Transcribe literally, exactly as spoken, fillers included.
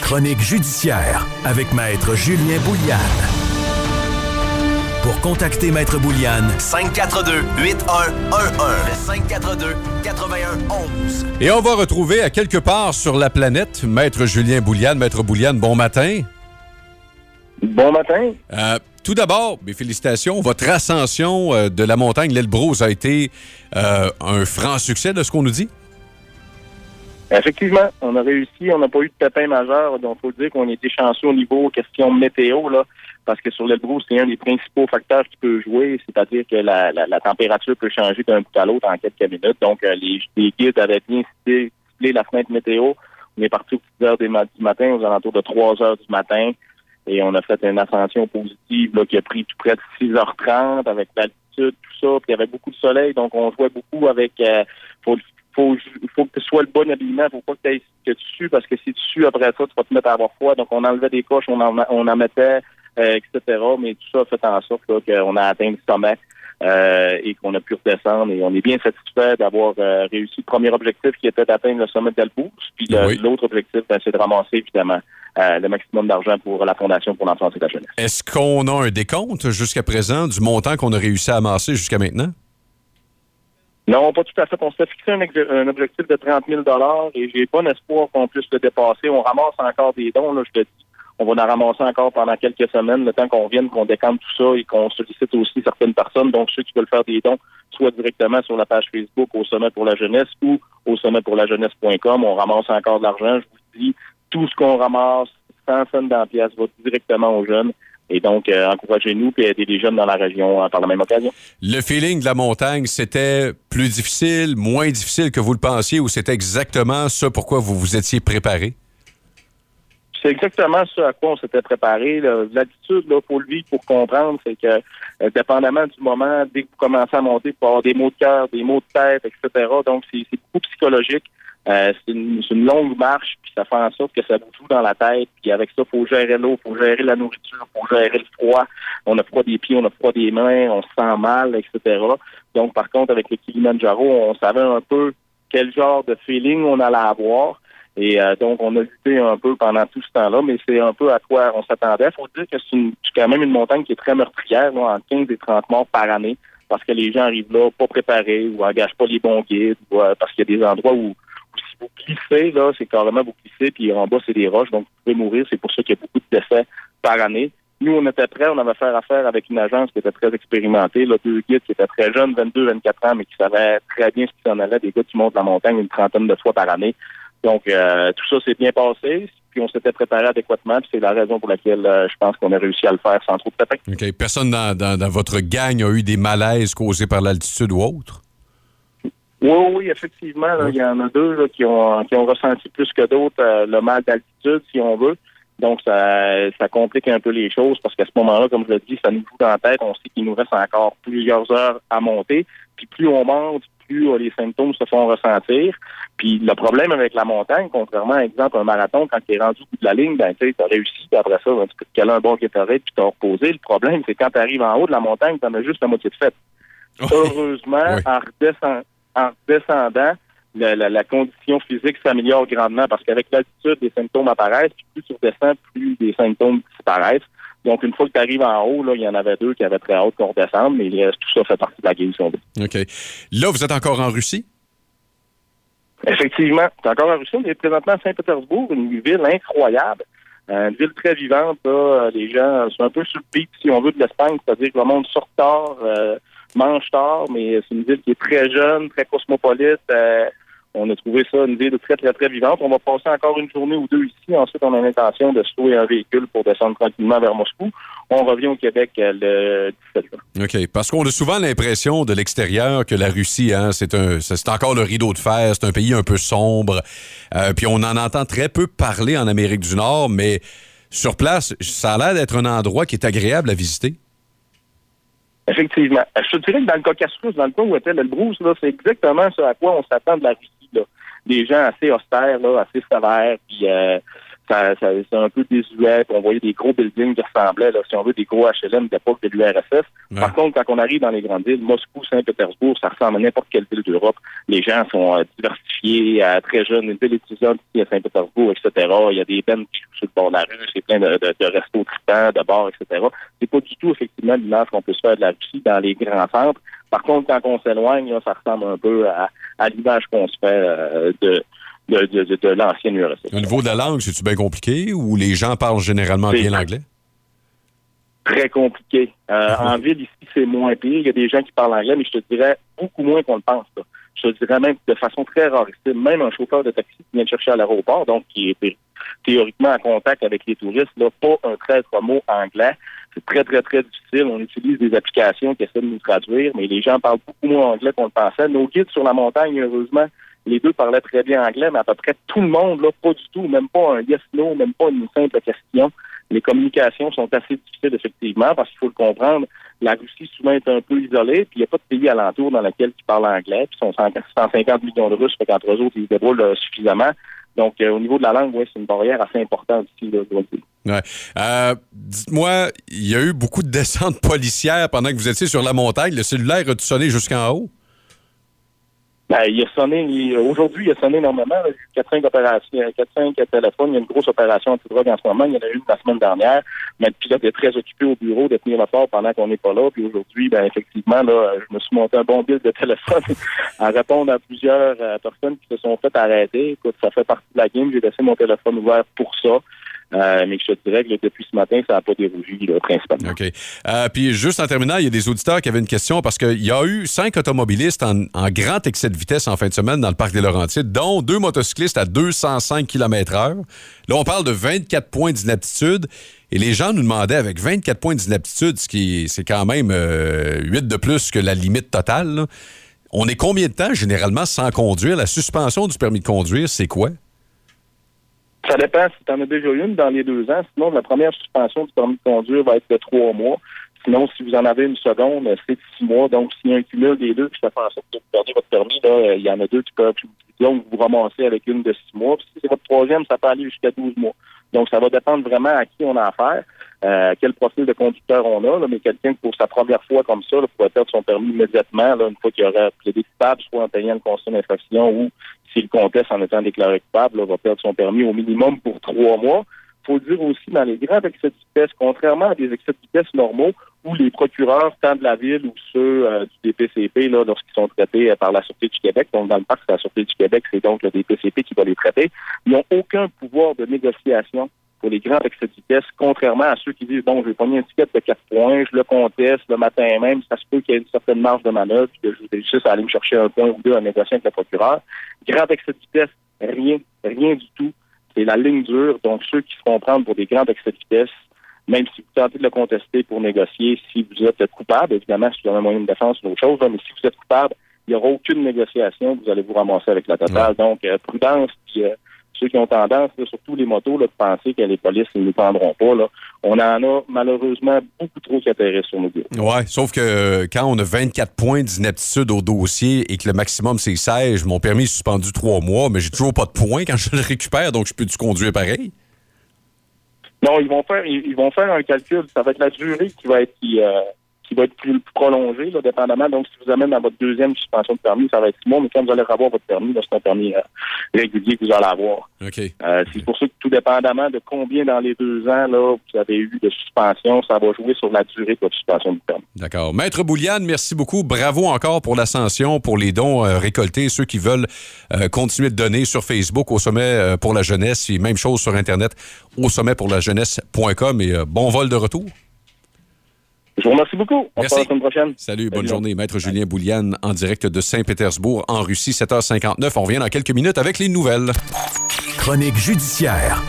chronique judiciaire avec Maître Julien Bouliane. Pour contacter Maître Bouliane, cinq quatre deux, huit un un un. cinq quatre deux, huit un un un. Et on va retrouver à quelque part sur la planète Maître Julien Bouliane. Maître Bouliane, bon matin. Bon matin. Euh, tout d'abord, mes félicitations. Votre ascension euh, de la montagne, l'Elbrus, a été euh, un franc succès de ce qu'on nous dit? Effectivement, on a réussi. On n'a pas eu de pépin majeur. Donc, il faut dire qu'on a été chanceux au niveau question météo, là. Parce que sur l'Elbrus, c'est un des principaux facteurs qui peut jouer, c'est-à-dire que la, la, la température peut changer d'un bout à l'autre en quelques minutes. Donc, euh, les, les guides avaient bien ciblé la fenêtre météo. On est parti aux petites heures des ma- du matin, aux alentours de trois heures du matin, et on a fait une ascension positive là, qui a pris tout près de six heures trente avec l'altitude, tout ça, puis il y avait beaucoup de soleil, donc on jouait beaucoup avec... Euh, faut, faut, faut que ce soit le bon habillement, faut pas que, t'aies, que tu sues, parce que si tu sues après ça, tu vas te mettre à avoir froid. Donc, on enlevait des coches, on en, on en mettait... Euh, et cetera. Mais tout ça a fait en sorte là, qu'on a atteint le sommet euh, et qu'on a pu redescendre. Et on est bien satisfait d'avoir euh, réussi le premier objectif qui était d'atteindre le sommet d'Elbrus. Puis le, oui. l'autre objectif, ben, c'est de ramasser évidemment euh, le maximum d'argent pour la Fondation pour l'enfance et la jeunesse. Est-ce qu'on a un décompte jusqu'à présent du montant qu'on a réussi à amasser jusqu'à maintenant? Non, pas tout à fait. On s'est fixé un, ex- un objectif de trente mille dollars et j'ai bon espoir qu'on puisse le dépasser. On ramasse encore des dons, là, je te dis. On va en ramasser encore pendant quelques semaines, le temps qu'on vienne, qu'on décante tout ça et qu'on sollicite aussi certaines personnes. Donc, ceux qui veulent faire des dons, soit directement sur la page Facebook au Sommet pour la jeunesse ou au sommet pour la jeunesse point com. On ramasse encore de l'argent. Je vous dis, tout ce qu'on ramasse, cent cents dans la pièce, va directement aux jeunes. Et donc, euh, encouragez-nous et aidez les jeunes dans la région euh, par la même occasion. Le feeling de la montagne, c'était plus difficile, moins difficile que vous le pensiez, ou c'était exactement ça pourquoi vous vous étiez préparé? C'est exactement ce à quoi on s'était préparé. Là. L'habitude, il faut le vivre pour comprendre, c'est que, euh, dépendamment du moment, dès que vous commencez à monter, il faut avoir des maux de cœur, des maux de tête, et cetera. Donc, c'est, c'est beaucoup psychologique. Euh, c'est, une, c'est une longue marche, puis ça fait en sorte que ça vous joue dans la tête. Puis avec ça, il faut gérer l'eau, il faut gérer la nourriture, il faut gérer le froid. On a froid des pieds, on a froid des mains, on se sent mal, et cetera. Donc, par contre, avec le Kilimanjaro, on savait un peu quel genre de feeling on allait avoir. Et euh, donc, on a lutté un peu pendant tout ce temps-là, mais c'est un peu à quoi on s'attendait. Il faut dire que c'est, une, c'est quand même une montagne qui est très meurtrière, là, entre quinze et trente morts par année, parce que les gens arrivent là pas préparés ou engagent pas les bons guides, ou, euh, parce qu'il y a des endroits où, où si vous glissez, là, c'est carrément vous glissez, puis en bas, c'est des roches, donc vous pouvez mourir. C'est pour ça qu'il y a beaucoup de décès par année. Nous, on était prêts, on avait fait affaire avec une agence qui était très expérimentée, là, deux guides qui étaient très jeunes, vingt-deux, vingt-quatre ans, mais qui savaient très bien ce qui s'en allait, des gars qui montent la montagne une trentaine de fois par année. Donc, euh, tout ça s'est bien passé, puis on s'était préparé adéquatement, puis c'est la raison pour laquelle euh, je pense qu'on a réussi à le faire sans trop de pépins. OK. Personne dans, dans, dans votre gang a eu des malaises causés par l'altitude ou autre? Oui, oui, effectivement. Là, il y en a deux là, qui ont qui ont ressenti plus que d'autres euh, le mal d'altitude, si on veut. Donc, ça, ça complique un peu les choses parce qu'à ce moment-là, comme je l'ai dit, ça nous joue dans la tête. On sait qu'il nous reste encore plusieurs heures à monter. Puis plus on monte, plus euh, les symptômes se font ressentir. Puis le problème avec la montagne, contrairement à exemple un marathon, quand tu es rendu au bout de la ligne, ben tu sais, t'as réussi, puis après ça, ben, tu peux te caler un bon Gatorade puis t'as reposé. Le problème, c'est quand tu arrives en haut de la montagne, t'en as juste la moitié de fête. Oui. Heureusement, oui. en, redescend, en redescendant, la, la, la condition physique s'améliore grandement parce qu'avec l'altitude, les symptômes apparaissent, puis plus tu redescends, plus les symptômes disparaissent. Donc, une fois que tu arrives en haut, là, il y en avait deux qui avaient très hâte qu'on redescende, mais tout ça fait partie de la game, si on veut. OK. Là, vous êtes encore en Russie? Effectivement. C'est encore en Russie. On est présentement à Saint-Pétersbourg, une ville incroyable. Une ville très vivante. Là. Les gens sont un peu sur le pic, si on veut, de l'Espagne. C'est-à-dire que le monde sort tard, euh, mange tard, mais c'est une ville qui est très jeune, très cosmopolite. Euh, on a trouvé ça une ville très, très, très vivante. On va passer encore une journée ou deux ici. Ensuite, on a l'intention de se louer un véhicule pour descendre tranquillement vers Moscou. On revient au Québec le dix-sept juin. OK. Parce qu'on a souvent l'impression de l'extérieur que la Russie, hein, c'est un, c'est encore le rideau de fer. C'est un pays un peu sombre. Euh, puis on en entend très peu parler en Amérique du Nord, mais sur place, ça a l'air d'être un endroit qui est agréable à visiter. Effectivement. Je te dirais que dans le Caucasus, dans le coin où était l'Elbrus, là, c'est exactement ce à quoi on s'attend de la Russie. Là. Des gens assez austères, là, assez sévères, puis euh, ça, ça, c'est un peu désuet. On voyait des gros buildings qui ressemblaient, là, si on veut, des gros H L M d'époque de l'U R S S. Ouais. Par contre, quand on arrive dans les grandes villes, Moscou, Saint-Pétersbourg, ça ressemble à n'importe quelle ville d'Europe. Les gens sont euh, diversifiés, euh, très jeunes, une ville étudiante ici à Saint-Pétersbourg, et cetera. Il y a des bennes qui jouent sur le bord de la rue, c'est plein de, de, de restos tripants, de bars, et cetera. C'est pas du tout, effectivement, l'image qu'on peut se faire de la Russie dans les grands centres. Par contre, quand on s'éloigne, là, ça ressemble un peu à, à l'image qu'on se fait euh, de, de, de, de, de l'ancienne U R S S. Au niveau de la langue, c'est-tu bien compliqué ou les gens parlent généralement bien l'anglais? Très compliqué. Euh, en ville, ici, c'est moins pire. Il y a des gens qui parlent anglais, mais je te dirais beaucoup moins qu'on le pense. Là. Je te dirais même de façon très rarissime. Même un chauffeur de taxi qui vient de chercher à l'aéroport, donc qui est théoriquement en contact avec les touristes, là, pas un traître mot anglais. C'est très, très, très difficile. On utilise des applications qui essaient de nous traduire, mais les gens parlent beaucoup moins anglais qu'on le pensait. Nos guides sur la montagne, heureusement, les deux parlaient très bien anglais, mais à peu près tout le monde, là, pas du tout, même pas un yes-no, même pas une simple question. Les communications sont assez difficiles, effectivement, parce qu'il faut le comprendre. La Russie, souvent, est un peu isolée, puis il n'y a pas de pays alentour dans lequel ils parlent anglais, puis ils sont cent cinquante millions de Russes, fait qu'entre eux autres, ils se débrouillent euh, suffisamment. Donc, euh, au niveau de la langue, oui, c'est une barrière assez importante ici, là, je dois le dire. Ouais. Euh, dites-moi, il y a eu beaucoup de descentes policières pendant que vous étiez sur la montagne. Le cellulaire a-tu sonné jusqu'en haut? Ben, il a sonné, il, aujourd'hui, il a sonné énormément. Il y a eu quatre cinq opérations, quatre cinq téléphones. Il y a une grosse opération anti-drogue en ce moment. Il y en a eu une la semaine dernière. Mais le pilote est très occupé au bureau de tenir le fort pendant qu'on n'est pas là. Puis aujourd'hui, ben effectivement, là, je me suis monté un bon bill de téléphone à répondre à plusieurs euh, personnes qui se sont fait arrêter. Écoute, ça fait partie de la game. J'ai laissé mon téléphone ouvert pour ça. Euh, mais je te dirais que là, depuis ce matin, ça n'a pas dérougi, là, principalement. OK. Euh, puis juste en terminant, il y a des auditeurs qui avaient une question parce qu'il y a eu cinq automobilistes en, en grand excès de vitesse en fin de semaine dans le parc des Laurentides, dont deux motocyclistes à deux cent cinq kilomètres heure. Là, on parle de vingt-quatre points d'inaptitude. Et les gens nous demandaient, avec vingt-quatre points d'inaptitude, ce qui c'est quand même euh, huit de plus que la limite totale, là, on est combien de temps, généralement, sans conduire? La suspension du permis de conduire, c'est quoi? Ça dépend si tu en as déjà une dans les deux ans. Sinon, la première suspension du permis de conduire va être de trois mois. Sinon, si vous en avez une seconde, c'est de six mois. Donc, s'il y a un cumul des deux, puis ça fait en sorte que vous perdez votre permis, là, il y en a deux qui peuvent donc vous ramasser avec une de six mois. Puis si c'est votre troisième, ça peut aller jusqu'à douze mois. Donc, ça va dépendre vraiment à qui on a affaire, euh, quel profil de conducteur on a. Là, mais quelqu'un qui, pour sa première fois comme ça, là, pourrait perdre son permis immédiatement, là, une fois qu'il aurait plaidé coupable, soit en payant le constat d'infraction ou s'il conteste en étant déclaré coupable, là, va perdre son permis au minimum pour trois mois. Il faut dire aussi, dans les grands excès de vitesse, contrairement à des excès de vitesse normaux, où les procureurs, tant de la ville ou ceux euh, du D P C P, là, lorsqu'ils sont traités euh, par la Sûreté du Québec, donc dans le parc, c'est la Sûreté du Québec, c'est donc le D P C P qui va les traiter, ils n'ont aucun pouvoir de négociation pour les grands excès de vitesse, contrairement à ceux qui disent, bon, je vais pogner une étiquette de quatre points, je le conteste le matin même, ça se peut qu'il y ait une certaine marge de manœuvre, puis que je vais juste aller me chercher un point ou deux à négocier avec le procureur. Grand excès de vitesse, rien, rien du tout. C'est la ligne dure, donc ceux qui se font prendre pour des grands excès de vitesse, même si vous tentez de le contester pour négocier, si vous êtes coupable, évidemment, si vous avez un moyen de défense, c'est autre chose, là, mais si vous êtes coupable, il n'y aura aucune négociation, vous allez vous ramasser avec la totale. Ouais. Donc, euh, prudence, puis euh, ceux qui ont tendance, là, surtout les motos, là, de penser que les polices ne nous prendront pas, là, on en a malheureusement beaucoup trop qui atterrissent sur nos bureaux. Oui, sauf que euh, quand on a vingt-quatre points d'inaptitude au dossier et que le maximum c'est seize, mon permis est suspendu trois mois, mais j'ai toujours pas de points quand je le récupère, donc je peux-tu conduire pareil? Non, ils vont faire ils, ils vont faire un calcul. Ça va être la durée qui va être qui, euh, qui va être plus, plus prolongée, là, dépendamment. Donc, si vous amènez à votre deuxième suspension de permis, ça va être six mois, mais quand vous allez avoir votre permis, là, c'est un permis euh, régulier que vous allez avoir. Okay. Euh, c'est okay. pour ça que tout dépendamment de combien dans les deux ans là vous avez eu de suspension, ça va jouer sur la durée de votre suspension de permis. D'accord. Maître Bouliane, merci beaucoup. Bravo encore pour l'ascension, pour les dons euh, récoltés. Ceux qui veulent euh, continuer de donner sur Facebook au Sommet euh, pour la jeunesse et même chose sur Internet au sommet pour la jeunesse point com et euh, bon vol de retour. Je vous remercie beaucoup. On Merci. se voit la semaine prochaine. Salut, Salut bonne journée. Maître Julien Bouliane en direct de Saint-Pétersbourg en Russie, sept heures cinquante-neuf. On revient dans quelques minutes avec les nouvelles. Chronique judiciaire.